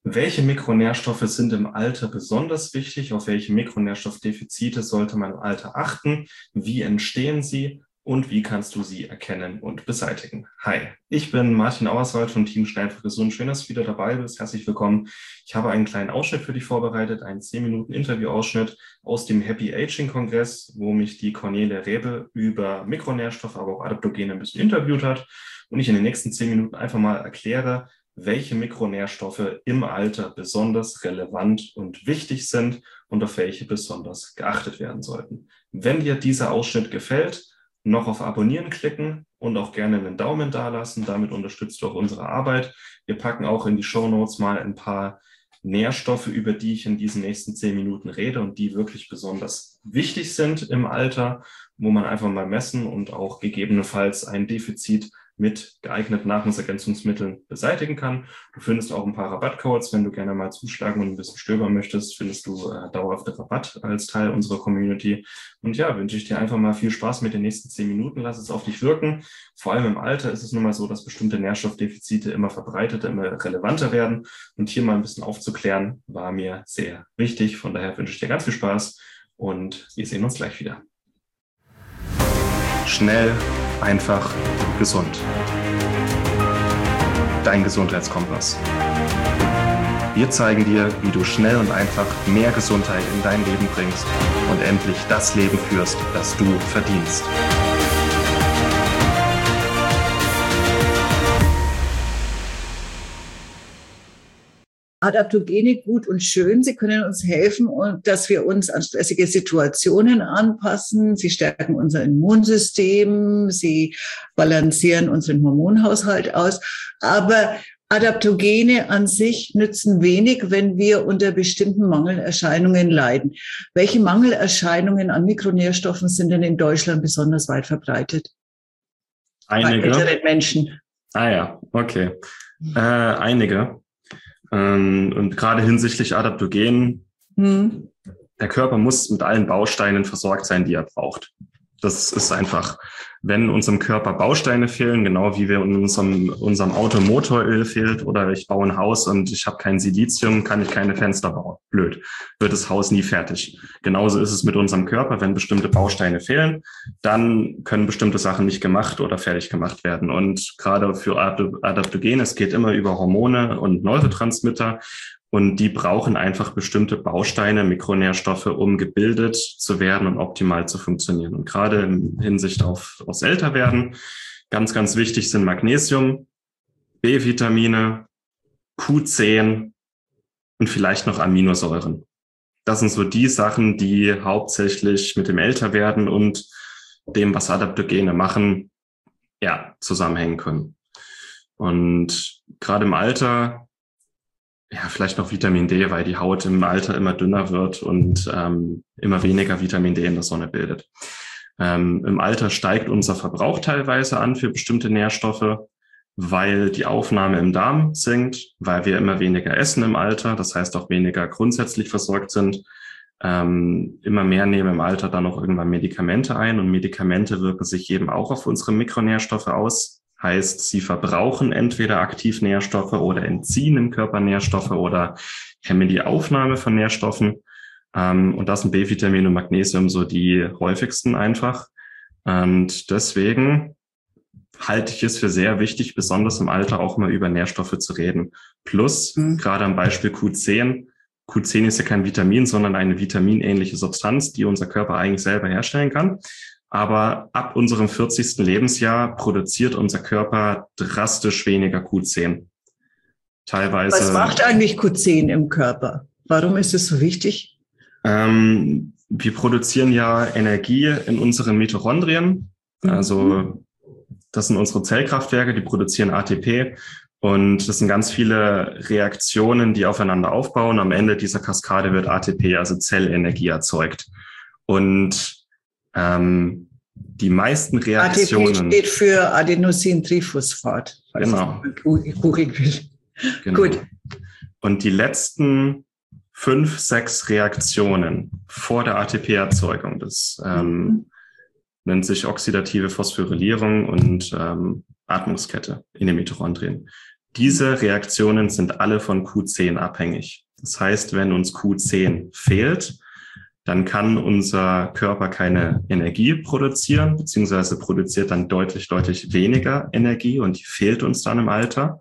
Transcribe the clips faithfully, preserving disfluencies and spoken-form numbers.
Welche Mikronährstoffe sind im Alter besonders wichtig? Auf welche Mikronährstoffdefizite sollte man im Alter achten? Wie entstehen sie und wie kannst du sie erkennen und beseitigen? Hi, ich bin Martin Auerswald vom Team Schnell für Gesund. Schön, dass du wieder dabei bist. Herzlich willkommen. Ich habe einen kleinen Ausschnitt für dich vorbereitet, einen zehn Minuten Interviewausschnitt aus dem Happy Aging Kongress, wo mich die Cornelia Räbe über Mikronährstoffe, aber auch Adaptogene ein bisschen interviewt hat und ich in den nächsten zehn Minuten einfach mal erkläre, welche Mikronährstoffe im Alter besonders relevant und wichtig sind und auf welche besonders geachtet werden sollten. Wenn dir dieser Ausschnitt gefällt, noch auf Abonnieren klicken und auch gerne einen Daumen dalassen. Damit unterstützt du auch unsere Arbeit. Wir packen auch in die Shownotes mal ein paar Nährstoffe, über die ich in diesen nächsten zehn Minuten rede und die wirklich besonders wichtig sind im Alter, wo man einfach mal messen und auch gegebenenfalls ein Defizit mit geeigneten Nahrungsergänzungsmitteln beseitigen kann. Du findest auch ein paar Rabattcodes, wenn du gerne mal zuschlagen und ein bisschen stöbern möchtest, findest du äh, dauerhafte Rabatt als Teil unserer Community. Und ja, wünsche ich dir einfach mal viel Spaß mit den nächsten zehn Minuten. Lass es auf dich wirken. Vor allem im Alter ist es nun mal so, dass bestimmte Nährstoffdefizite immer verbreiteter, immer relevanter werden. Und hier mal ein bisschen aufzuklären, war mir sehr wichtig. Von daher wünsche ich dir ganz viel Spaß und wir sehen uns gleich wieder. Schnell, einfach, gesund. Dein Gesundheitskompass. Wir zeigen dir, wie du schnell und einfach mehr Gesundheit in dein Leben bringst und endlich das Leben führst, das du verdienst. Adaptogene gut und schön. Sie können uns helfen, dass wir uns an stressige Situationen anpassen. Sie stärken unser Immunsystem. Sie balancieren unseren Hormonhaushalt aus. Aber Adaptogene an sich nützen wenig, wenn wir unter bestimmten Mangelerscheinungen leiden. Welche Mangelerscheinungen an Mikronährstoffen sind denn in Deutschland besonders weit verbreitet? Einige. Bei älteren Menschen. Ah ja, okay. Äh, einige. Und gerade hinsichtlich Adaptogenen, hm. der Körper muss mit allen Bausteinen versorgt sein, die er braucht. Das ist einfach, wenn unserem Körper Bausteine fehlen, genau wie wir in unserem, unserem Auto Motoröl fehlt oder ich baue ein Haus und ich habe kein Silizium, kann ich keine Fenster bauen. Blöd, wird das Haus nie fertig. Genauso ist es mit unserem Körper, wenn bestimmte Bausteine fehlen, dann können bestimmte Sachen nicht gemacht oder fertig gemacht werden. Und gerade für Adaptogene, es geht immer über Hormone und Neurotransmitter. Und die brauchen einfach bestimmte Bausteine, Mikronährstoffe, um gebildet zu werden und optimal zu funktionieren. Und gerade in Hinsicht auf aufs Älterwerden, ganz, ganz wichtig sind Magnesium, B-Vitamine, Q zehn und vielleicht noch Aminosäuren. Das sind so die Sachen, die hauptsächlich mit dem Älterwerden und dem, was Adaptogene machen, ja, zusammenhängen können. Und gerade im Alter, ja, vielleicht noch Vitamin D, weil die Haut im Alter immer dünner wird und ähm, immer weniger Vitamin D in der Sonne bildet. Ähm, im Alter steigt unser Verbrauch teilweise an für bestimmte Nährstoffe, weil die Aufnahme im Darm sinkt, weil wir immer weniger essen im Alter, das heißt auch weniger grundsätzlich versorgt sind. Ähm, immer mehr nehmen im Alter dann auch irgendwann Medikamente ein und Medikamente wirken sich eben auch auf unsere Mikronährstoffe aus. Heißt, sie verbrauchen entweder aktiv Nährstoffe oder entziehen im Körper Nährstoffe oder hemmen die Aufnahme von Nährstoffen. Ähm, und das sind B-Vitamin und Magnesium so die häufigsten einfach. Und deswegen halte ich es für sehr wichtig, besonders im Alter auch mal über Nährstoffe zu reden. Plus, mhm. gerade am Beispiel Q zehn. Q zehn ist ja kein Vitamin, sondern eine vitaminähnliche Substanz, die unser Körper eigentlich selber herstellen kann. Aber ab unserem vierzigsten Lebensjahr produziert unser Körper drastisch weniger Q zehn. Teilweise. Was macht eigentlich Q zehn im Körper? Warum ist es so wichtig? Ähm, wir produzieren ja Energie in unseren Mitochondrien. Mhm. Also das sind unsere Zellkraftwerke, die produzieren A T P. Und das sind ganz viele Reaktionen, die aufeinander aufbauen. Am Ende dieser Kaskade wird A T P, also Zellenergie, erzeugt. Und Ähm, die meisten Reaktionen. A T P steht für Adenosintriphosphat. Genau. Googeln will. Genau. Gut. Und die letzten fünf, sechs Reaktionen vor der A T P-Erzeugung, das ähm, mhm. nennt sich oxidative Phosphorylierung und ähm, Atmungskette in den Mitochondrien. Diese Reaktionen sind alle von Q zehn abhängig. Das heißt, wenn uns Q zehn fehlt, dann kann unser Körper keine Energie produzieren, beziehungsweise produziert dann deutlich, deutlich weniger Energie und die fehlt uns dann im Alter.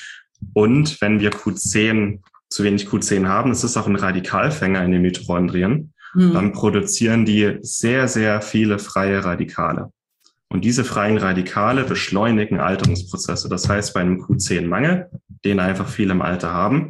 Und wenn wir Q zehn, zu wenig Q zehn haben, das ist auch ein Radikalfänger in den Mitochondrien, mhm. dann produzieren die sehr, sehr viele freie Radikale. Und diese freien Radikale beschleunigen Alterungsprozesse. Das heißt, bei einem Q zehn Mangel, den einfach viele im Alter haben,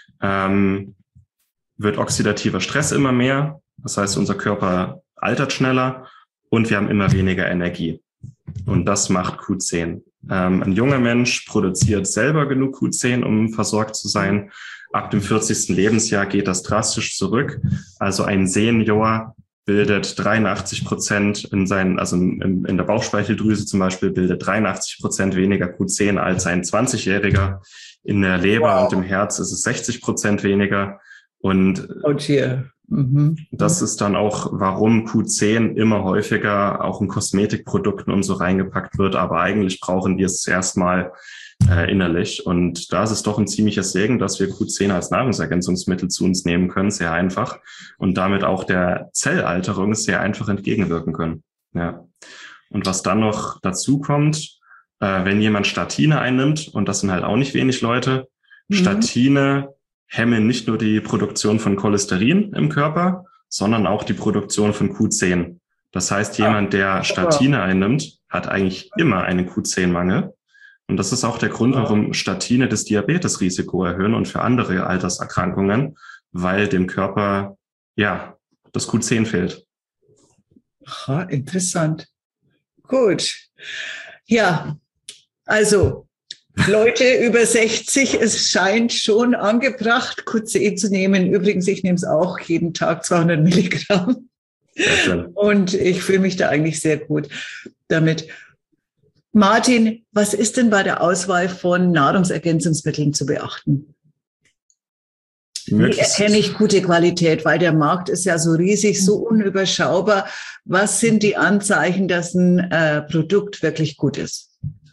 ähm, wird oxidativer Stress immer mehr. Das heißt, unser Körper altert schneller und wir haben immer weniger Energie. Und das macht Q zehn. Ähm, ein junger Mensch produziert selber genug Q zehn, um versorgt zu sein. Ab dem vierzigsten Lebensjahr geht das drastisch zurück. Also ein Senior bildet dreiundachtzig Prozent in seinen, also in, in der Bauchspeicheldrüse zum Beispiel, bildet dreiundachtzig Prozent weniger Q zehn als ein zwanzigjähriger. In der Leber wow. und im Herz ist es sechzig Prozent weniger. Und oh dear. Mhm. Das ist dann auch, warum Q zehn immer häufiger auch in Kosmetikprodukten und so reingepackt wird. Aber eigentlich brauchen wir es erstmal äh, innerlich. Und da ist es doch ein ziemlicher Segen, dass wir Q zehn als Nahrungsergänzungsmittel zu uns nehmen können, sehr einfach. Und damit auch der Zellalterung sehr einfach entgegenwirken können. Ja. Und was dann noch dazu kommt, äh, wenn jemand Statine einnimmt, und das sind halt auch nicht wenig Leute, mhm. Statine hemmen nicht nur die Produktion von Cholesterin im Körper, sondern auch die Produktion von Q zehn. Das heißt, jemand, der Statine einnimmt, hat eigentlich immer einen Q zehn Mangel. Und das ist auch der Grund, warum Statine das Diabetesrisiko erhöhen und für andere Alterserkrankungen, weil dem Körper, ja, das Q zehn fehlt. Aha, interessant. Gut. Ja, also Leute über sechzig, es scheint schon angebracht, Q zehn zu nehmen. Übrigens, ich nehme es auch jeden Tag zweihundert Milligramm. Und ich fühle mich da eigentlich sehr gut damit. Martin, was ist denn bei der Auswahl von Nahrungsergänzungsmitteln zu beachten? Wie erkenne ich gute Qualität? Weil der Markt ist ja so riesig, so unüberschaubar. Was sind die Anzeichen, dass ein äh, Produkt wirklich gut ist?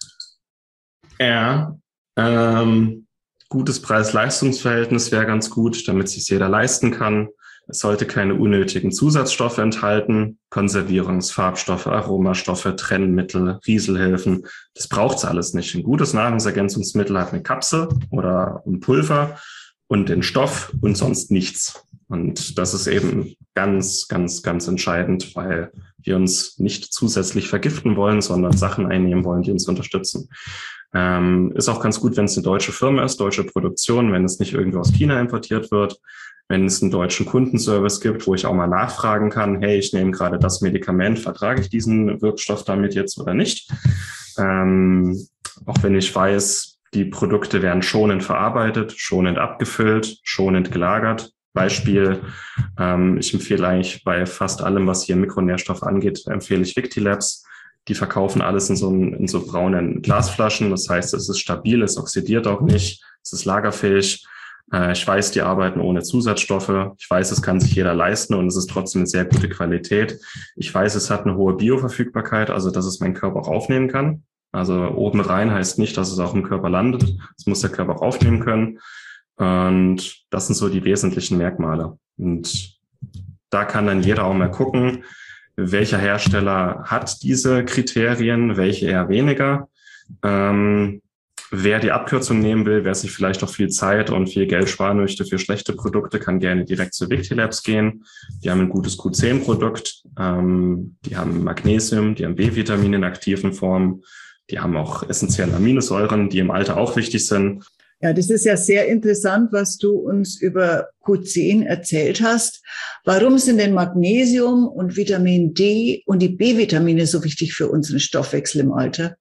Ja, ähm, gutes Preis-Leistungs-Verhältnis wäre ganz gut, damit es sich jeder leisten kann. Es sollte keine unnötigen Zusatzstoffe enthalten, Konservierungs-, Farbstoffe, Aromastoffe, Trennmittel, Rieselhilfen. Das braucht's alles nicht. Ein gutes Nahrungsergänzungsmittel hat eine Kapsel oder ein Pulver und den Stoff und sonst nichts. Und das ist eben ganz, ganz, ganz entscheidend, weil wir uns nicht zusätzlich vergiften wollen, sondern Sachen einnehmen wollen, die uns unterstützen. Ähm, ist auch ganz gut, wenn es eine deutsche Firma ist, deutsche Produktion, wenn es nicht irgendwo aus China importiert wird, wenn es einen deutschen Kundenservice gibt, wo ich auch mal nachfragen kann, hey, ich nehme gerade das Medikament, vertrage ich diesen Wirkstoff damit jetzt oder nicht? Ähm, auch wenn ich weiß, die Produkte werden schonend verarbeitet, schonend abgefüllt, schonend gelagert. Beispiel, ähm, ich empfehle eigentlich bei fast allem, was hier Mikronährstoff angeht, empfehle ich Victilabs. Die verkaufen alles in so, in so braunen Glasflaschen. Das heißt, es ist stabil, es oxidiert auch nicht, es ist lagerfähig. Äh, ich weiß, die arbeiten ohne Zusatzstoffe. Ich weiß, es kann sich jeder leisten und es ist trotzdem eine sehr gute Qualität. Ich weiß, es hat eine hohe Bioverfügbarkeit, also dass es mein Körper auch aufnehmen kann. Also oben rein heißt nicht, dass es auch im Körper landet. Es muss der Körper auch aufnehmen können. Und das sind so die wesentlichen Merkmale. Und da kann dann jeder auch mal gucken, welcher Hersteller hat diese Kriterien, welche eher weniger. Ähm, wer die Abkürzung nehmen will, wer sich vielleicht auch viel Zeit und viel Geld sparen möchte für schlechte Produkte, kann gerne direkt zu Victilabs gehen. Die haben ein gutes Q zehn Produkt, ähm, die haben Magnesium, die haben B-Vitamin in aktiven Formen, die haben auch essentielle Aminosäuren, die im Alter auch wichtig sind. Ja, das ist ja sehr interessant, was du uns über Q zehn erzählt hast. Warum sind denn Magnesium und Vitamin D und die B-Vitamine so wichtig für unseren Stoffwechsel im Alter?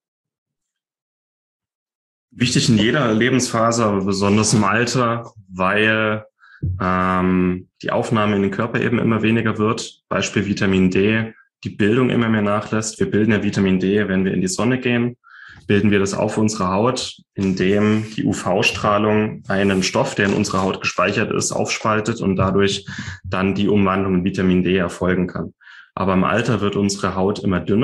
Wichtig in jeder Lebensphase, aber besonders im Alter, weil ähm, die Aufnahme in den Körper eben immer weniger wird. Beispiel Vitamin D, die Bildung immer mehr nachlässt. Wir bilden ja Vitamin D, wenn wir in die Sonne gehen. Bilden wir das auf unserer Haut, indem die U V-Strahlung einen Stoff, der in unserer Haut gespeichert ist, aufspaltet und dadurch dann die Umwandlung in Vitamin D erfolgen kann. Aber im Alter wird unsere Haut immer dünner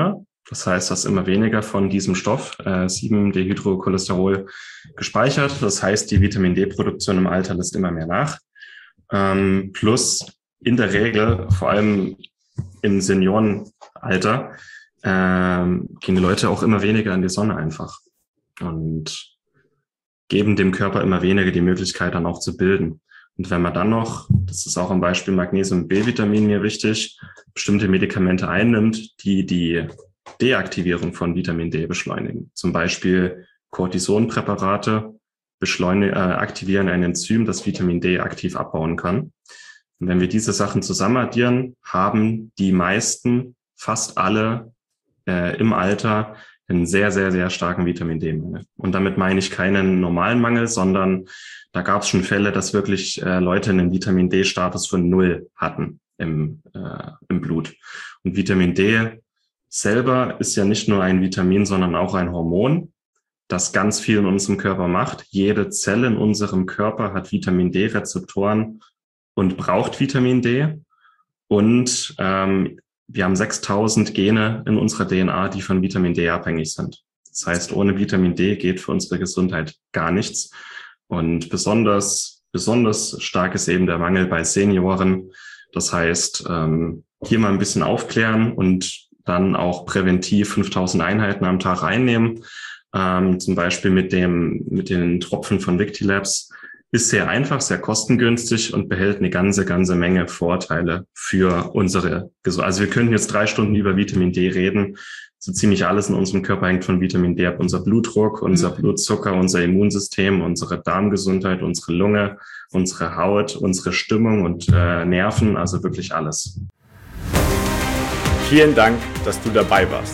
Das heißt, dass immer weniger von diesem Stoff, äh, sieben Dehydrocholesterol, gespeichert. Das heißt, die Vitamin D-Produktion im Alter lässt immer mehr nach. Ähm, plus in der Regel, vor allem im Seniorenalter, ähm, gehen die Leute auch immer weniger in die Sonne einfach und geben dem Körper immer weniger die Möglichkeit, dann auch zu bilden. Und wenn man dann noch, das ist auch am Beispiel Magnesium und B-Vitamin mir wichtig, bestimmte Medikamente einnimmt, die die Deaktivierung von Vitamin D beschleunigen. Zum Beispiel Cortisonpräparate beschleunigen, äh, aktivieren ein Enzym, das Vitamin D aktiv abbauen kann. Und wenn wir diese Sachen zusammen addieren, haben die meisten, fast alle äh, im Alter einen sehr, sehr, sehr starken Vitamin D-Mangel. Und damit meine ich keinen normalen Mangel, sondern da gab es schon Fälle, dass wirklich äh, Leute einen Vitamin D-Status von null hatten im, äh, im Blut. Und Vitamin D selber ist ja nicht nur ein Vitamin, sondern auch ein Hormon, das ganz viel in unserem Körper macht. Jede Zelle in unserem Körper hat Vitamin D-Rezeptoren und braucht Vitamin D. Und ähm, wir haben sechstausend Gene in unserer D N A, die von Vitamin D abhängig sind. Das heißt, ohne Vitamin D geht für unsere Gesundheit gar nichts. Und besonders, besonders stark ist eben der Mangel bei Senioren. Das heißt, ähm, hier mal ein bisschen aufklären und dann auch präventiv fünftausend Einheiten am Tag einnehmen. Ähm, zum Beispiel mit dem, mit den Tropfen von Victilabs. Ist sehr einfach, sehr kostengünstig und behält eine ganze, ganze Menge Vorteile für unsere Gesundheit. Also wir könnten jetzt drei Stunden über Vitamin D reden. So ziemlich alles in unserem Körper hängt von Vitamin D ab. Unser Blutdruck, unser Blutzucker, unser Immunsystem, unsere Darmgesundheit, unsere Lunge, unsere Haut, unsere Stimmung und äh, Nerven, also wirklich alles. Vielen Dank, dass du dabei warst.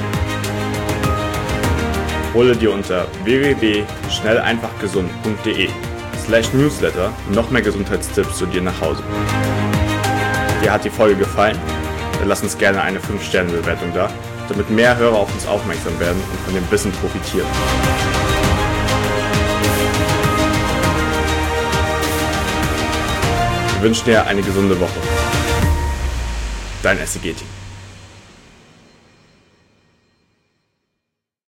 Hole dir unter w w w punkt schnell einfach gesund punkt de slash newsletter noch mehr Gesundheitstipps zu dir nach Hause. Dir hat die Folge gefallen? Dann lass uns gerne eine fünf Sterne Bewertung da, damit mehr Hörer auf uns aufmerksam werden und von dem Wissen profitieren. Wir wünschen dir eine gesunde Woche. Dein S E G-Team.